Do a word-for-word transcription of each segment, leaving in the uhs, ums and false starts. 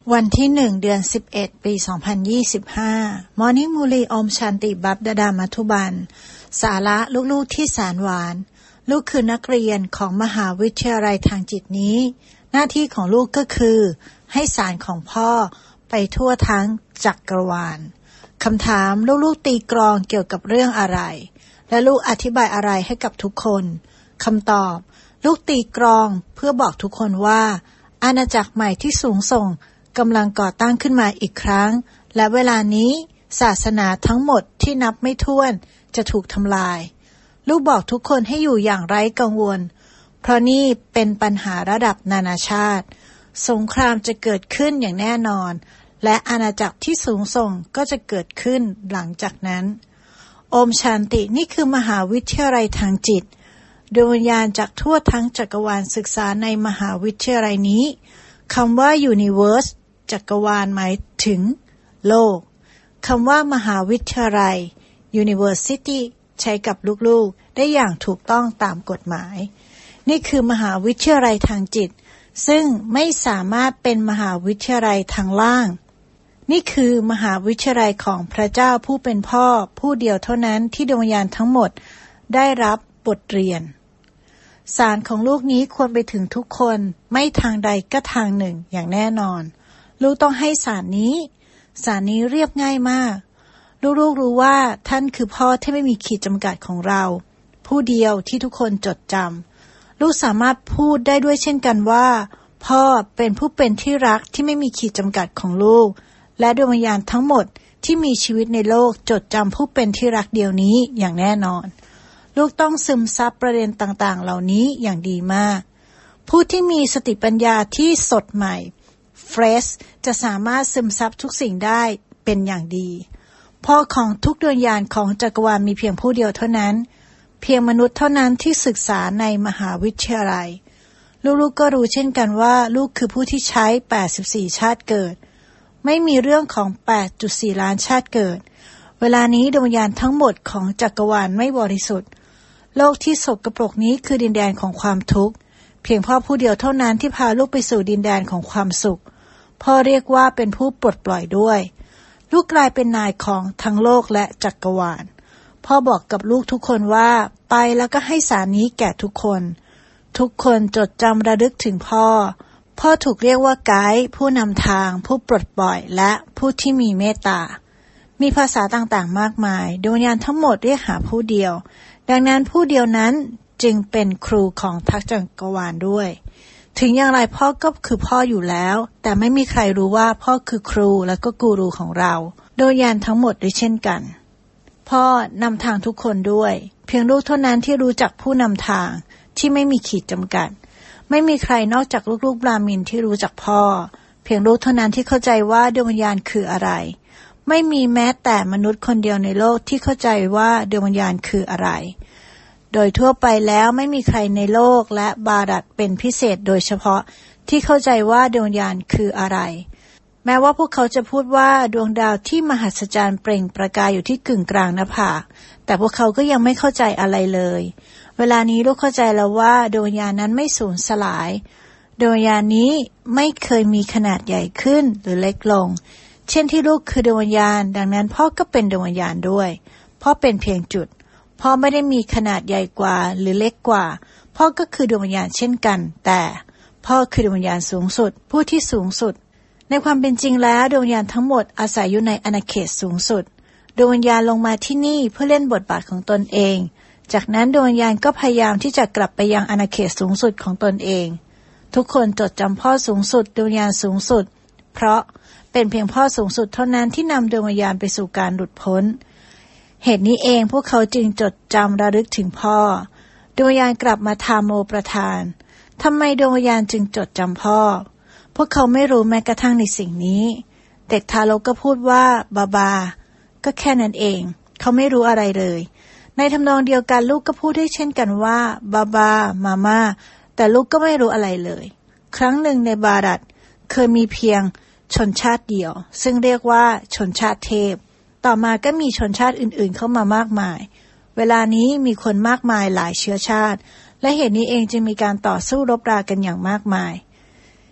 วันที่หนึ่งเดือนสิบเอ็ดปีสองพันยี่สิบห้า Morning Muli Om Shanti Babdada Mathuban สาระลูกๆที่แสนหวานลูกคือนักเรียนของมหาวิทยาลัยทางจิตนี้หน้าที่ของลูกก็คือให้สารของพ่อไปทั่วทั้งจักรวาลคำถามลูกๆตีกลองเกี่ยวกับเรื่องอะไรและลูกอธิบายอะไรให้กับทุกคนคำตอบลูกตีกลองเพื่อบอกทุกคนว่าอาณาจักรใหม่ที่สูงส่งกำลังก่อตั้งขึ้นมาอีกครั้งและเวลานี้ศาสนาทั้งหมดที่นับไม่ถ้วนจะถูกทำลายลูกบอกทุกคนให้อยู่อย่างไร้กังวลเพราะนี่เป็นปัญหาระดับนานาชาติสงครามจะเกิดขึ้นอย่างแน่นอนและอาณาจักรที่สูงส่งก็จะเกิดขึ้นหลังจากนั้นโอมชันตินี่คือมหาวิทยาลัยทางจิตดวงวิญญาณจากทั่วทั้งจักรวาลศึกษาในมหาวิทยาลัยนี้คำว่า Universe จักรวาลหมายถึงโลกคำว่ามหาวิทยาลัย University ใช้กับลูกๆได้อย่างถูกต้องตามกฎหมายนี่คือมหาวิทยาลัยทางจิตซึ่งไม่สามารถเป็นมหาวิทยาลัยทางล่างนี่คือมหาวิทยาลัยของพระเจ้าผู้เป็นพ่อผู้เดียวเท่านั้นที่ดวงวิญญาณทั้งหมดได้รับบทเรียนสารของลูกนี้ควรไปถึงทุกคนไม่ทางใดก็ทางหนึ่งอย่างแน่นอนลูกต้องให้สารนี้สารนี้เรียบง่ายมากลูกๆรู้ว่าท่านคือพ่อที่ไม่มีขีดจำกัดของเราผู้เดียวที่ทุกคนจดจำลูกสามารถพูดได้ด้วยเช่นกันว่าพ่อเป็นผู้เป็นที่รักที่ไม่มีขีดจำกัดของลูกและดวงวิญญาณทั้งหมดที่มีชีวิตในโลกจดจำผู้เป็นที่รักเดียวนี้อย่างแน่นอนลูกต้องซึมซับประเด็นต่างๆเหล่านี้อย่างดีมากผู้ที่มีสติปัญญาที่สดใหม่เฟรชจะสามารถซึมซับทุกสิ่งได้เป็นอย่างดีพ่อของทุกดวงวิญญาณของจักรวาลมีเพียงผู้เดียวเท่านั้นเพียงมนุษย์เท่านั้นที่ศึกษาในมหาวิทยาลัยลูกๆก็รู้เช่นกันว่าลูกคือผู้ที่ใช้แปดสิบสี่ชาติเกิดไม่มีเรื่องของ แปดจุดสี่ ล้านชาติเกิดเวลานี้ดวงวิญญาณทั้งหมดของจักรวาลไม่บริสุทธิ์โลกที่สกปรกนี้คือดินแดนของความทุกข์เพียงพ่อผู้เดียวเท่านั้นที่พาลูกไปสู่ดินแดนของความสุขพ่อเรียกว่าเป็นผู้ปลดปล่อยด้วยลูกกลายเป็นนายของทั้งโลกและจักรวาลพ่อบอกกับลูกทุกคนว่าไปแล้วก็ให้สารนี้แก่ทุกคนทุกคนจดจำระลึกถึงพ่อพ่อถูกเรียกว่าไกด์ผู้นำทางผู้ปลดปล่อยและผู้ที่มีเมตตามีภาษาต่างๆมากมายดวงวิญญาณทั้งหมดเรียกหาผู้เดียวดังนั้นผู้เดียวนั้นจึงเป็นครูของทั้งจักรวาลด้วยถึงอย่างไรพ่อก็คือพ่ออยู่แล้วแต่ไม่มีใครรู้ว่าพ่อคือครูและก็กูรูของเราดวงวิญญาณทั้งหมดด้วยเช่นกันพ่อนำทางทุกคนด้วยเพียงลูกเท่านั้นที่รู้จักผู้นำทางที่ไม่มีขีดจำกัดไม่มีใครนอกจากลูกๆบราหมินที่รู้จักพ่อเพียงลูกเท่านั้นที่เข้าใจว่าดวงวิญญาณคืออะไรไม่มีแม้แต่มนุษย์คนเดียวในโลกที่เข้าใจว่าดวงวิญญาณคืออะไรโดยทั่วไปแล้วไม่มีใครในโลกและบารัตเป็นพิเศษโดยเฉพาะที่เข้าใจว่าดวงวิญญาณคืออะไรแม้ว่าพวกเขาจะพูดว่าดวงดาวที่มหัศจรรย์เปล่งประกายอยู่ที่กึ่งกลางหน้าผากแต่พวกเขาก็ยังไม่เข้าใจอะไรเลยเวลานี้ลูกเข้าใจแล้วว่าดวงวิญญาณนั้นไม่สูญสลายดวงวิญญาณนี้ไม่เคยมีขนาดใหญ่ขึ้นหรือเล็กลงเช่นที่ลูกคือดวงวิญญาณดังนั้นพ่อก็เป็นดวงวิญญาณด้วยพ่อเป็นเพียงจุดพ่อไม่ได้มีขนาดใหญ่กว่าหรือเล็กกว่าพ่อก็คือดวงวิญญาณเช่นกันแต่พ่อคือดวงวิญญาณสูงสุดผู้ที่สูงสุดในความเป็นจริงแล้วดวงวิญญาณทั้งหมดอาศัยอยู่ในอาณาเขตสูงสุดดวงวิญญาณลงมาที่นี่เพื่อเล่นบทบาทของตนเองจากนั้นดวงวิญญาณก็พยายามที่จะกลับไปยังอาณาเขตสูงสุดของตนเองทุกคนจดจำพ่อสูงสุดดวงวิญญาณสูงสุดเพราะเป็นเพียงพ่อสูงสุดเท่านั้นที่นำดวงวิญญาณไปสู่การหลุดพ้นเหตุนี้เองพวกเขาจึงจดจำระลึกถึงพ่อดวงวิญญาณกลับมาทาโมประทานทำไมดวงวิญญาณจึงจดจำพ่อพวกเขาไม่รู้แม้กระทั่งในสิ่งนี้เด็กทารกก็พูดว่าบาบาก็แค่นั้นเองเขาไม่รู้อะไรเลยในทำนองเดียวกันลูกก็พูดได้เช่นกันว่าบาบามาม่าแต่ลูกก็ไม่รู้อะไรเลยครั้งหนึ่งในบารัตเคยมีเพียงชนชาติเดียวซึ่งเรียกว่าชนชาติเทพต่อมาก็มีชนชาติอื่นๆเข้ามามากมายเวลานี้มีคนมากมายหลายเชื้อชาติและเหตุนี้เองจึงมีการต่อสู้รบรากันอย่างมากมาย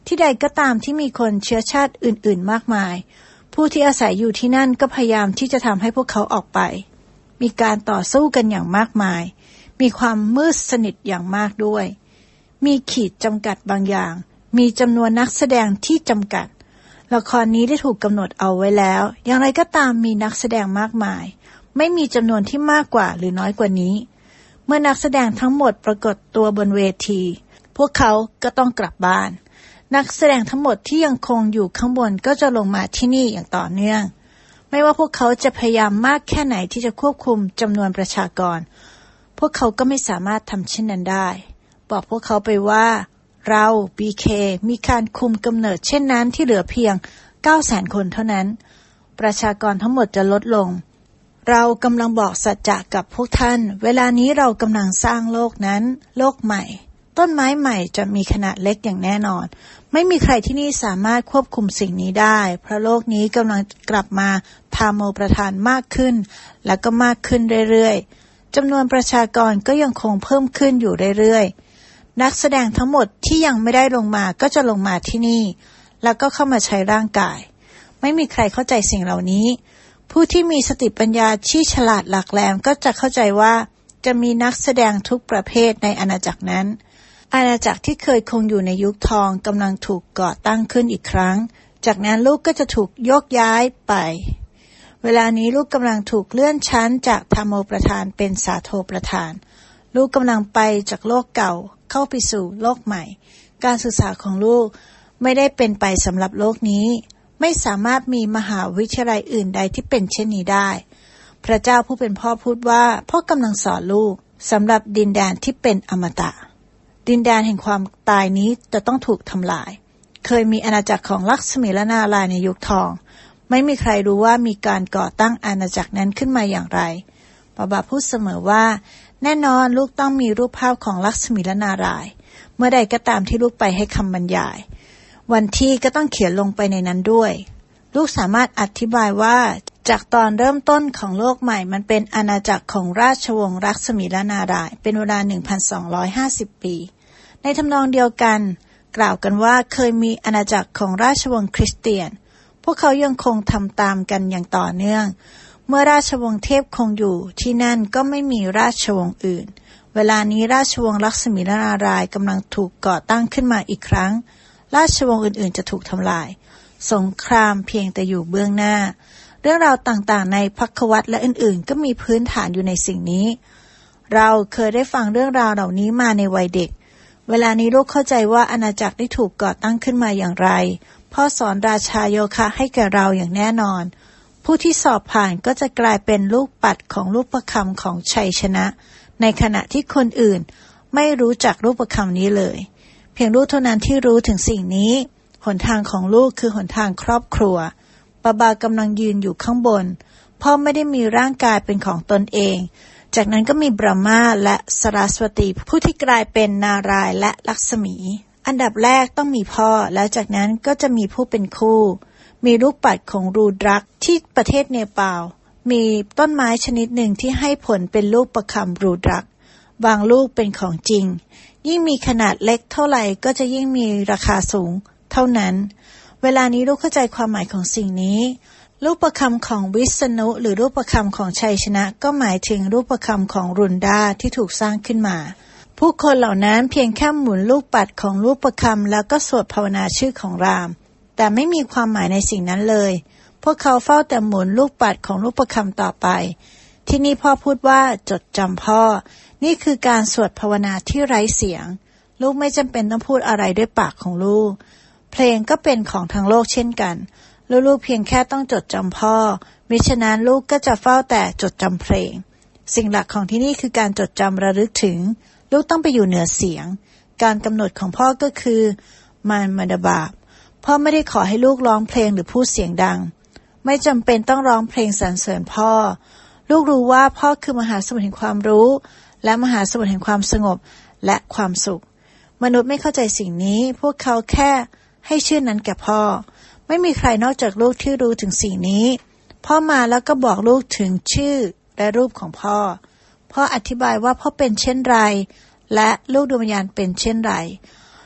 ที่ใดก็ตามที่มีคนเชื้อชาติอื่นๆมากมายผู้ที่อาศัยอยู่ที่นั่นก็พยายามที่จะทำให้พวกเขาออกไปมีการต่อสู้กันอย่างมากมายมีความมืดสนิทอย่างมากด้วยมีขีดจำกัดบางอย่างมีจำนวนนักแสดงที่จำกัดละครนี้ได้ถูกกำหนดเอาไว้แล้วอย่างไรก็ตามมีนักแสดงมากมายไม่มีจำนวนที่มากกว่าหรือน้อยกว่านี้เมื่อนักแสดงทั้งหมดปรากฏตัวบนเวทีพวกเขาก็ต้องกลับบ้านนักแสดงทั้งหมดที่ยังคงอยู่ข้างบนก็จะลงมาที่นี่อย่างต่อเนื่องไม่ว่าพวกเขาจะพยายามมากแค่ไหนที่จะควบคุมจำนวนประชากรพวกเขาก็ไม่สามารถทำเช่นนั้นได้บอกพวกเขาไปว่าเรา บี เค มีการคุมกำเนิดเช่นนั้นที่เหลือเพียง เก้าแสน คนเท่านั้นประชากรทั้งหมดจะลดลงเรากำลังบอกสัจจะกับพวกท่านเวลานี้เรากำลังสร้างโลกนั้นโลกใหม่ต้นไม้ใหม่จะมีขนาดเล็กอย่างแน่นอนไม่มีใครที่นี่สามารถควบคุมสิ่งนี้ได้เพราะโลกนี้กำลังกลับมาทาโมประทานมากขึ้นและก็มากขึ้นเรื่อยๆจำนวนประชากรก็ยังคงเพิ่มขึ้นอยู่เรื่อยๆนักแสดงทั้งหมดที่ยังไม่ได้ลงมาก็จะลงมาที่นี่แล้วก็เข้ามาใช้ร่างกายไม่มีใครเข้าใจสิ่งเหล่านี้ผู้ที่มีสติปัญญาที่ฉลาดหลักแหลมก็จะเข้าใจว่าจะมีนักแสดงทุกประเภทในอาณาจักรนั้นอาณาจักรที่เคยคงอยู่ในยุคทองกำลังถูกก่อตั้งขึ้นอีกครั้งจากนั้นลูกก็จะถูกยกย้ายไปเวลานี้ลูกกำลังถูกเลื่อนชั้นจากธรรมโมประธานเป็นสาโทประธานลูกกำลังไปจากโลกเก่าเข้าไปสู่โลกใหม่การศึกษาของลูกไม่ได้เป็นไปสำหรับโลกนี้ไม่สามารถมีมหาวิทยาลัยอื่นใดที่เป็นเช่นนี้ได้พระเจ้าผู้เป็นพ่อพูดว่าพ่อกำลังสอนลูกสำหรับดินแดนที่เป็นอมตะดินแดนแห่งความตายนี้จะต้องถูกทำลายเคยมีอาณาจักรของลักษมีและนารายณ์ในยุคทองไม่มีใครรู้ว่ามีการก่อตั้งอาณาจักรนั้นขึ้นมาอย่างไรบาบาพูดเสมอว่าแน่นอนลูกต้องมีรูปภาพของลักษมีและนารายณ์เมื่อใดก็ตามที่ลูกไปให้คำบรรยายวันที่ก็ต้องเขียนลงไปในนั้นด้วยลูกสามารถอธิบายว่าจากตอนเริ่มต้นของโลกใหม่มันเป็นอาณาจักรของราชวงศ์ลักษมีและนารายณ์เป็นเวลา หนึ่งพันสองร้อยห้าสิบ ปีในทำนองเดียวกันกล่าวกันว่าเคยมีอาณาจักรของราชวงศ์คริสเตียนพวกเขายังคงทำตามกันอย่างต่อเนื่องเมื่อราชวงศ์เทพคงอยู่ที่นั่นก็ไม่มีราชวงศ์อื่นเวลานี้ราชวงศ์ลักษมีและนารายณ์กำลังถูกก่อตั้งขึ้นมาอีกครั้งราชวงศ์อื่นๆจะถูกทำลายสงครามเพียงแต่อยู่เบื้องหน้าเรื่องราวต่างๆในภัคววัตรและอื่นๆก็มีพื้นฐานอยู่ในสิ่งนี้เราเคยได้ฟังเรื่องราวเหล่านี้มาในวัยเด็กเวลานี้ลูกเข้าใจว่าอาณาจักรได้ถูกก่อตั้งขึ้นมาอย่างไรพ่อสอนราชาโยคะให้แก่เราอย่างแน่นอนผู้ที่สอบผ่านก็จะกลายเป็นลูกปัดของรูปคำของชัยชนะในขณะที่คนอื่นไม่รู้จักรูปคำนี้เลยเพียงลูกเท่านั้นที่รู้ถึงสิ่งนี้หนทางของลูกคือหนทางครอบครัวบาบากำลังยืนอยู่ข้างบนพ่อไม่ได้มีร่างกายเป็นของตนเองจากนั้นก็มีบรหมาและสรัสวตีผู้ที่กลายเป็นนารายณ์และลักษมีอันดับแรกต้องมีพ่อแล้วจากนั้นก็จะมีผู้เป็นคู่มีลูกปัดของรูดรักที่ประเทศเนปาลมีต้นไม้ชนิดหนึ่งที่ให้ผลเป็นลูกประคำรูดรักบางลูกเป็นของจริงยิ่งมีขนาดเล็กเท่าไหร่ก็จะยิ่งมีราคาสูงเท่านั้นเวลานี้ลูกเข้าใจความหมายของสิ่งนี้รูปประคำของวิษณุหรือรูปประคำของชัยชนะก็หมายถึงรูปประคำของรุนดาที่ถูกสร้างขึ้นมาผู้คนเหล่านั้นเพียงแค่หมุนลูกปัดของรูปประคำแล้วก็สวดภาวนาชื่อของรามแต่ไม่มีความหมายในสิ่งนั้นเลยพวกเขาเฝ้าแต่หมุนลูกปัดของรูปประคำต่อไปที่นี่พ่อพูดว่าจดจำพ่อนี่คือการสวดภาวนาที่ไร้เสียงลูกไม่จำเป็นต้องพูดอะไรด้วยปากของลูกเพลงก็เป็นของทางโลกเช่นกันลูกๆเพียงแค่ต้องจดจำพ่อมิฉะนั้นลูกก็จะเฝ้าแต่จดจำเพลงสิ่งหลักของที่นี่คือการจดจำระลึกถึงลูกต้องไปอยู่เหนือเสียงการกำหนดของพ่อก็คือมารมดบาปพ่อไม่ได้ขอให้ลูกร้องเพลงหรือพูดเสียงดังไม่จำเป็นต้องร้องเพลงสรรเสริญพ่อลูกรู้ว่าพ่อคือมหาสมุทรแห่งความรู้และมหาสมุทรแห่งความสงบและความสุขมนุษย์ไม่เข้าใจสิ่งนี้พวกเขาแค่ให้ชื่อนั้นแก่พ่อไม่มีใครนอกจากลูกที่รู้ถึงสิ่งนี้พ่อมาแล้วก็บอกลูกถึงชื่อและรูปของพ่อพ่ออธิบายว่าพ่อเป็นเช่นไรและลูกดวงวิญญาณเป็นเช่นไร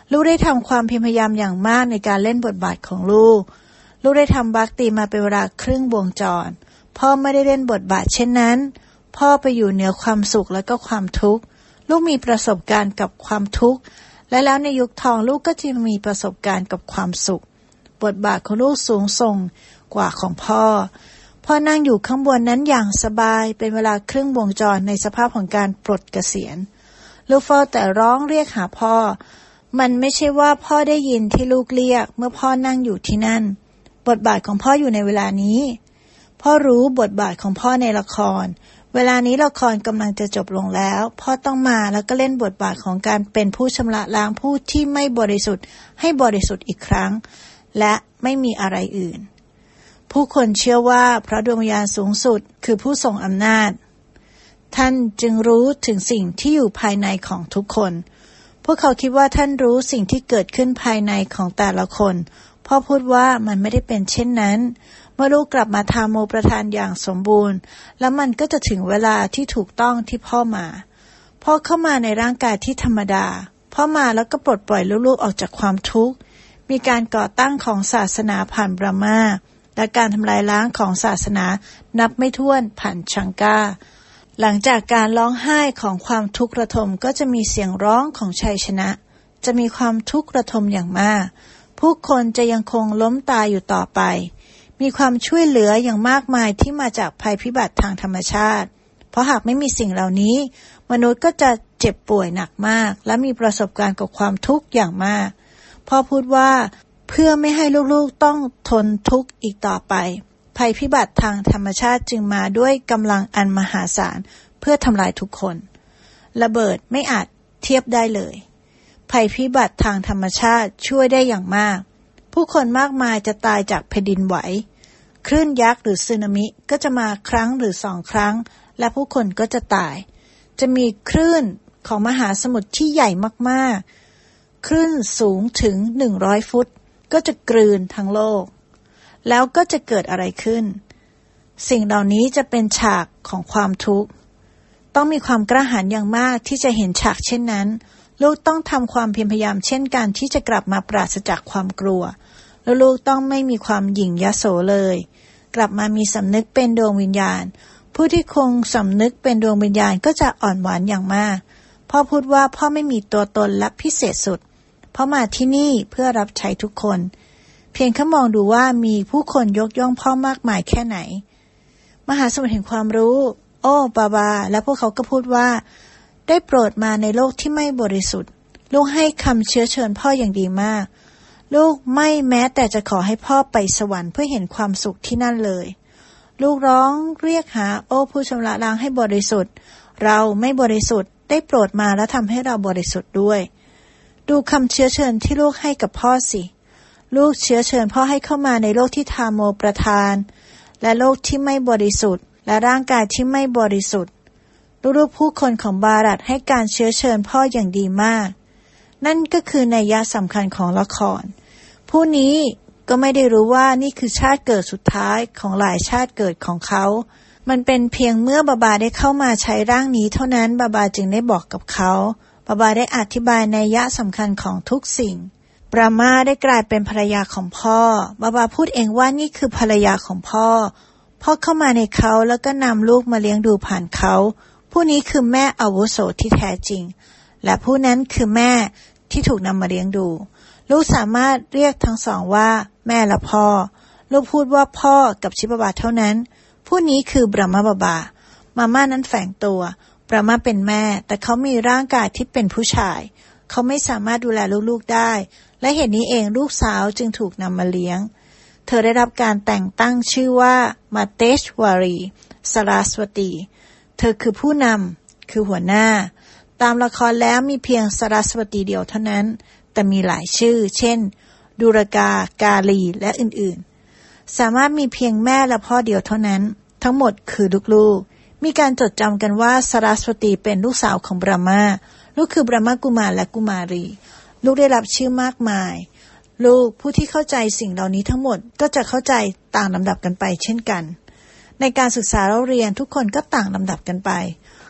ลูกได้ทำความพยายามอย่างมากในการเล่นบทบาทของลูกลูกได้ทำบัคตีมาเป็นเวลาครึ่งวงจรพ่อไม่ได้เล่นบทบาทเช่นนั้นพ่อไปอยู่เหนือความสุขและก็ความทุกข์ลูกมีประสบการณ์กับความทุกข์และแล้วในยุคทองลูกก็จะมีประสบการณ์กับความสุขบทบาทของลูกสูงส่งกว่าของพ่อพ่อนั่งอยู่ข้างบนนั้นอย่างสบายเป็นเวลาครึ่งวงจรในสภาพของการปลดเกษียณลูกเฝ้าแต่ร้องเรียกหาพ่อมันไม่ใช่ว่าพ่อได้ยินที่ลูกเรียกเมื่อพ่อนั่งอยู่ที่นั่นบทบาทของพ่ออยู่ในเวลานี้พ่อรู้บทบาทของพ่อในละครเวลานี้ละครกำลังจะจบลงแล้วพ่อต้องมาแล้วก็เล่นบทบาทของการเป็นผู้ชำระล้างผู้ที่ไม่บริสุทธิ์ให้บริสุทธิ์อีกครั้งและไม่มีอะไรอื่นผู้คนเชื่อว่าพระดวงวิญญาณสูงสุดคือผู้ทรงอำนาจท่านจึงรู้ถึงสิ่งที่อยู่ภายในของทุกคนพวกเขาคิดว่าท่านรู้สิ่งที่เกิดขึ้นภายในของแต่ละคนพ่อพูดว่ามันไม่ได้เป็นเช่นนั้นเมื่อลูกกลับมาทาโมประทานอย่างสมบูรณ์แล้วมันก็จะถึงเวลาที่ถูกต้องที่พ่อมาพ่อเข้ามาในร่างกายที่ธรรมดาพ่อมาแล้วก็ปลดปล่อยลูกๆออกจากความทุกข์มีการก่อตั้งของศาสนาผ่านบรามาและการทำลายล้างของศาสนานับไม่ถ้วนผ่านชังกาหลังจากการร้องไห้ของความทุกข์ระทมก็จะมีเสียงร้องของชัยชนะจะมีความทุกข์ระทมอย่างมากผู้คนจะยังคงล้มตายอยู่ต่อไปมีความช่วยเหลืออย่างมากมายที่มาจากภัยพิบัติทางธรรมชาติเพราะหากไม่มีสิ่งเหล่านี้มนุษย์ก็จะเจ็บป่วยหนักมากและมีประสบการณ์กับความทุกข์อย่างมากพ่อพูดว่าเพื่อไม่ให้ลูกๆต้องทนทุกข์อีกต่อไปภัยพิบัติทางธรรมชาติจึงมาด้วยกำลังอันมหาศาลเพื่อทำลายทุกคนระเบิดไม่อาจเทียบได้เลยภัยพิบัติทางธรรมชาติช่วยได้อย่างมากผู้คนมากมายจะตายจากแผ่นดินไหวคลื่นยักษ์หรือสึนามิก็จะมาครั้งหรือสองครั้งและผู้คนก็จะตายจะมีคลื่นของมหาสมุทรที่ใหญ่มากๆคลื่นสูงถึงหนึ่งร้อยฟุตก็จะกลืนทั้งโลกแล้วก็จะเกิดอะไรขึ้นสิ่งเหล่านี้จะเป็นฉากของความทุกข์ต้องมีความกล้าหาญอย่างมากที่จะเห็นฉากเช่นนั้นลูกต้องทำความเพียรพยายามเช่นกันที่จะกลับมาปราศจากความกลัวแล้วลูกต้องไม่มีความหยิ่งยโสเลยกลับมามีสำนึกเป็นดวงวิญญาณผู้ที่คงสำนึกเป็นดวงวิญญาณก็จะอ่อนหวานอย่างมากพ่อพูดว่าพ่อไม่มีตัวตนและพิเศษสุดพ่อมาที่นี่เพื่อรับใช้ทุกคนเพียงแค่มองดูว่ามีผู้คนยกย่องพ่อมากมายแค่ไหนมหาสมุทรแห่งความรู้โอ้บาบาและพวกเขาก็พูดว่าได้โปรดมาในโลกที่ไม่บริสุทธิ์ลูกให้คำเชื้อเชิญพ่ออย่างดีมากลูกไม่แม้แต่จะขอให้พ่อไปสวรรค์เพื่อเห็นความสุขที่นั่นเลยลูกร้องเรียกหาโอ้ผู้ชำระล้างให้บริสุทธิ์เราไม่บริสุทธิ์ได้โปรดมาและทำให้เราบริสุทธิ์ด้วยดูคำเชื้อเชิญที่ลูกให้กับพ่อสิลูกเชื้อเชิญพ่อให้เข้ามาในโลกที่ทาโมประทานและโลกที่ไม่บริสุทธิ์และร่างกายที่ไม่บริสุทธิ์ลูกๆผู้คนของบารัตให้การเชื้อเชิญพ่ออย่างดีมากนั่นก็คือนัยยะสำคัญของละครผู้นี้ก็ไม่ได้รู้ว่านี่คือชาติเกิดสุดท้ายของหลายชาติเกิดของเขามันเป็นเพียงเมื่อบาบาได้เข้ามาใช้ร่างนี้เท่านั้นบาบาจึงได้บอกกับเขาบาบาได้อธิบายนัยยะสำคัญของทุกสิ่งบรามาได้กลายเป็นภรรยาของพ่อบาบาพูดเองว่านี่คือภรรยาของพ่อพ่อเข้ามาในเขาแล้วก็นำลูกมาเลี้ยงดูผ่านเขาผู้นี้คือแม่อาวุโสที่แท้จริงและผู้นั้นคือแม่ที่ถูกนำมาเลี้ยงดูลูกสามารถเรียกทั้งสองว่าแม่และพ่อลูกพูดว่าพ่อกับชิบาบาเท่านั้นผู้นี้คือบรามาบาบามาม่านั้นแฝงตัวบรามาเป็นแม่แต่เขามีร่างกายที่เป็นผู้ชายเขาไม่สามารถดูแลลูกๆได้และเหตุนี้เองลูกสาวจึงถูกนำมาเลี้ยงเธอได้รับการแต่งตั้งชื่อว่ามาเตชวารีสราสวตีเธอคือผู้นำคือหัวหน้าตามละครแล้วมีเพียงสราสวตีเดียวเท่านั้นแต่มีหลายชื่อเช่นดุรกากาลีและอื่นๆสามารถมีเพียงแม่และพ่อเดียวเท่านั้นทั้งหมดคือลูกๆมีการจดจำกันว่าสราสวตีเป็นลูกสาวของบรามาลูกคือบรามากุมารและกุมารีลูกได้รับชื่อมากมายลูกผู้ที่เข้าใจสิ่งเหล่านี้ทั้งหมดก็จะเข้าใจต่างลำดับกันไปเช่นกันในการศึกษาเราเรียนทุกคนก็ต่างลำดับกันไป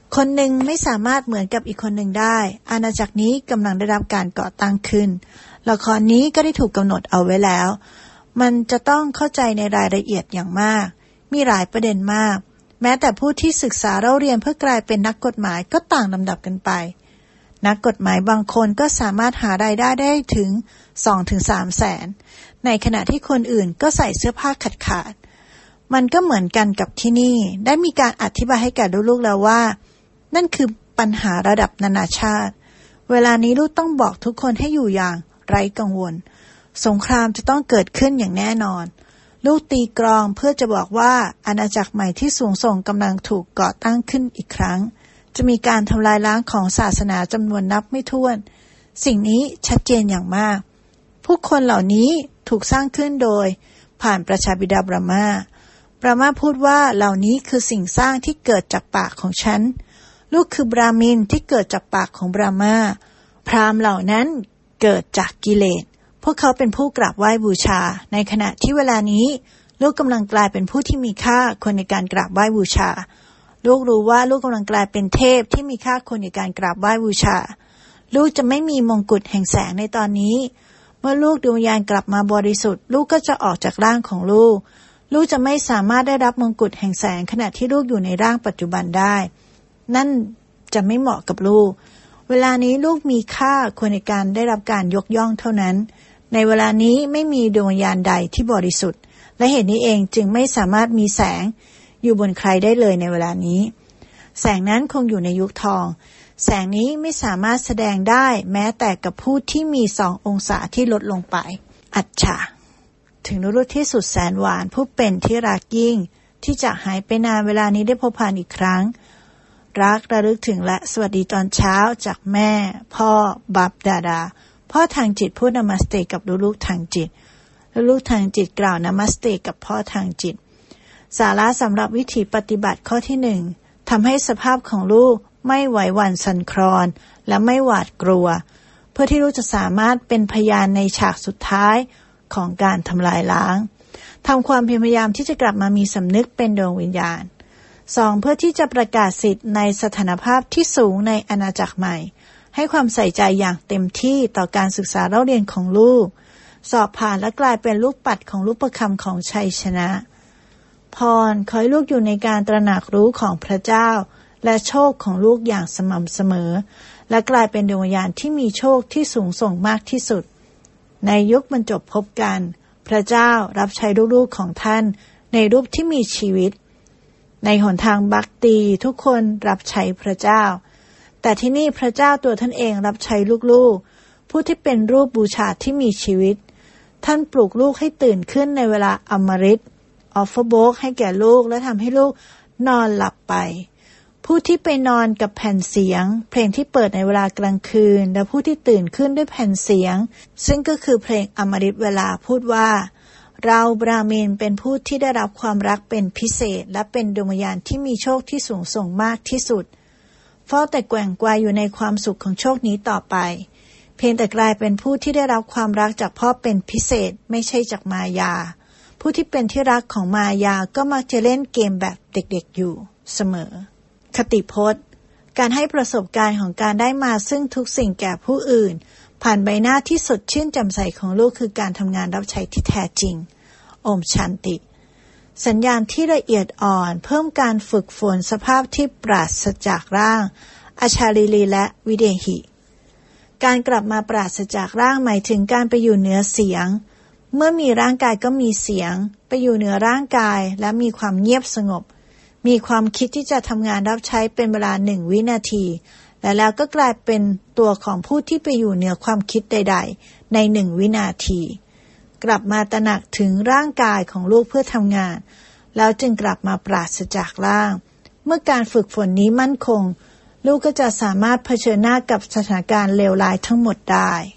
คนหนึ่งไม่สามารถเหมือนกับอีกคนหนึ่งได้อาณาจักรนี้กำลังได้รับการก่อตั้งขึ้นละครนี้ก็ได้ถูกกำหนดเอาไว้แล้วมันจะต้องเข้าใจในรายละเอียดอย่างมากมีหลายประเด็นมากแม้แต่ผู้ที่ศึกษาเล่าเรียนเพื่อกลายเป็นนักกฎหมายก็ต่างลำดับกันไปนักกฎหมายบางคนก็สามารถหารายได้ได้ถึง สองถึงสาม แสนในขณะที่คนอื่นก็ใส่เสื้อผ้าขาดๆมันก็เหมือนกันกับที่นี่ได้มีการอธิบายให้แก่ลูกๆแล้วว่านั่นคือปัญหาระดับนานาชาติเวลานี้ลูกต้องบอกทุกคนให้อยู่อย่างไร้กังวลสงครามจะต้องเกิดขึ้นอย่างแน่นอนลูกตีกลองเพื่อจะบอกว่าอาณาจักรใหม่ที่สูงส่งกำลังถูกก่อตั้งขึ้นอีกครั้งจะมีการทำลายล้างของศาสนาจำนวนนับไม่ถ้วนสิ่งนี้ชัดเจนอย่างมากผู้คนเหล่านี้ถูกสร้างขึ้นโดยผ่านประชาบิดาบรามาบรามาพูดว่าเหล่านี้คือสิ่งสร้างที่เกิดจากปากของฉันลูกคือบรามินที่เกิดจากปากของบรามาพราหมณ์เหล่านั้นเกิดจากกิเลสพวกเขาเป็นผู้กราบไหว้บูชาในขณะที่เวลานี้ลูกกำลังกลายเป็นผู้ที่มีค่าคนในการกราบไหว้บูชาลูกรู้ว่าลูกกำลังกลายเป็นเทพที่มีค่าคนในการกราบไหว้บูชาลูกจะไม่มีมงกุฎแห่งแสงในตอนนี้เมื่อลูกดวงวิญญาณกลับมาบริสุทธิ์ลูกก็จะออกจากร่างของลูกลูกจะไม่สามารถได้รับมงกุฎแห่งแสงขณะที่ลูกอยู่ในร่างปัจจุบันได้นั่นจะไม่เหมาะกับลูกเวลานี้ลูกมีค่าควรในการได้รับการยกย่องเท่านั้นในเวลานี้ไม่มีดวงวิญญาณใดที่บริสุทธิ์และเหตุนี้เองจึงไม่สามารถมีแสงอยู่บนใครได้เลยในเวลานี้แสงนั้นคงอยู่ในยุคทองแสงนี้ไม่สามารถแสดงได้แม้แต่กับผู้ที่มีสององศาที่ลดลงไปอัจฉาถึงนรุที่สุดแสนหวานผู้เป็นที่รักยิ่งที่จะหายไปนานเวลานี้ได้พบผ่านอีกครั้งรักระลึกถึงและสวัสดีตอนเช้าจากแม่พ่อบับดาดาพ่อทางจิตพูดนามัสเตกับลูกๆทางจิตลูกๆทางจิตกล่าวนามัสเตกับพ่อทางจิตสาระสำหรับวิธีปฏิบัติข้อที่หนึ่งทำให้สภาพของลูกไม่ไหวหวั่นสั่นคลอนและไม่หวาดกลัวเพื่อที่ลูกจะสามารถเป็นพยานในฉากสุดท้ายของการทำลายล้างทำความพยายามที่จะกลับมามีสำนึกเป็นดวงวิญญาณสองเพื่อที่จะประกาศสิทธิ์ในสถานภาพที่สูงในอาณาจักรใหม่ให้ความใส่ใจอย่างเต็มที่ต่อการศึกษาเล่าเรียนของลูกสอบผ่านและกลายเป็นลูกปัดของลูกประคำของชัยชนะพรขอให้ลูกอยู่ในการตระหนักรู้ของพระเจ้าและโชคของลูกอย่างสม่ำเสมอและกลายเป็นดวงวิญญาณที่มีโชคที่สูงส่งมากที่สุดในยุคบรรจบพบกันพระเจ้ารับใช้ลูกๆของท่านในรูปที่มีชีวิตในหนทางบัคตีทุกคนรับใช้พระเจ้าแต่ที่นี่พระเจ้าตัวท่านเองรับใช้ลูกๆผู้ที่เป็นรูปบูชาที่มีชีวิตท่านปลุกลูกให้ตื่นขึ้นในเวลาอมฤตออฟเฟอร์โบกให้แก่ลูกและทำให้ลูกนอนหลับไปผู้ที่ไปนอนกับแผ่นเสียงเพลงที่เปิดในเวลากลางคืนและผู้ที่ตื่นขึ้นด้วยแผ่นเสียงซึ่งก็คือเพลงอมฤตเวลาพูดว่าเราบรามินเป็นผู้ที่ได้รับความรักเป็นพิเศษและเป็นดวงวิญญาณที่มีโชคที่สูงส่งมากที่สุดเฝ้าแต่แกว่งไกวอยู่ในความสุขของโชคนี้ต่อไปเพียงแต่กลายเป็นผู้ที่ได้รับความรักจากพ่อเป็นพิเศษไม่ใช่จากมายาผู้ที่เป็นที่รักของมายาก็มักจะเล่นเกมแบบเด็กๆอยู่เสมอคติพจน์การให้ประสบการณ์ของการได้มาซึ่งทุกสิ่งแก่ผู้อื่นผ่านใบหน้าที่สดชื่นแจ่มใสของลูกคือการทำงานรับใช้ที่แท้จริงโอมชันติสัญญาณที่ละเอียดอ่อนเพิ่มการฝึกฝนสภาพที่ปราศจากร่างอชาลิลีและวิเดหิการกลับมาปราศจากร่างหมายถึงการไปอยู่เหนือเสียงเมื่อมีร่างกายก็มีเสียงไปอยู่เหนือร่างกายและมีความเงียบสงบมีความคิดที่จะทำงานรับใช้เป็นเวลาหนึ่งวินาทีและแล้วก็กลายเป็นตัวของผู้ที่ไปอยู่เหนือความคิดใดๆในหนึ่งวินาทีกลับมาตระหนักถึงร่างกายของลูกเพื่อทำงานแล้วจึงกลับมาปราศจากร่างเมื่อการฝึกฝนนี้มั่นคงลูกก็จะสามารถเผชิญหน้ากับสถานการณ์เลวร้ายทั้งหมดได้